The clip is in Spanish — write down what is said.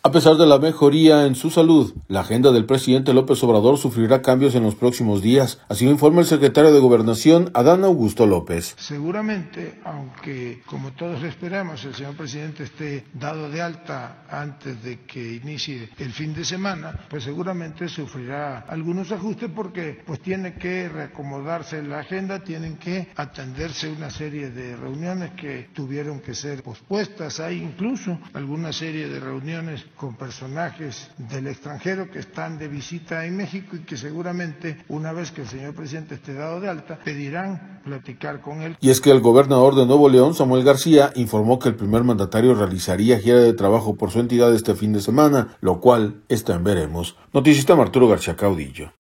A pesar de la mejoría en su salud, la agenda del presidente López Obrador sufrirá cambios en los próximos días, así lo informa el secretario de Gobernación, Adán Augusto López. Seguramente, aunque como todos esperamos el señor presidente esté dado de alta antes de que inicie el fin de semana, pues seguramente sufrirá algunos ajustes porque pues tiene que reacomodarse la agenda, tienen que atenderse una serie de reuniones que tuvieron que ser pospuestas. Hay incluso alguna serie de reuniones con personajes del extranjero que están de visita en México y que seguramente una vez que el señor presidente esté dado de alta pedirán platicar con él. Y es que el gobernador de Nuevo León, Samuel García, informó que el primer mandatario realizaría gira de trabajo por su entidad este fin de semana, lo cual está en veremos. Noticista Arturo García Caudillo.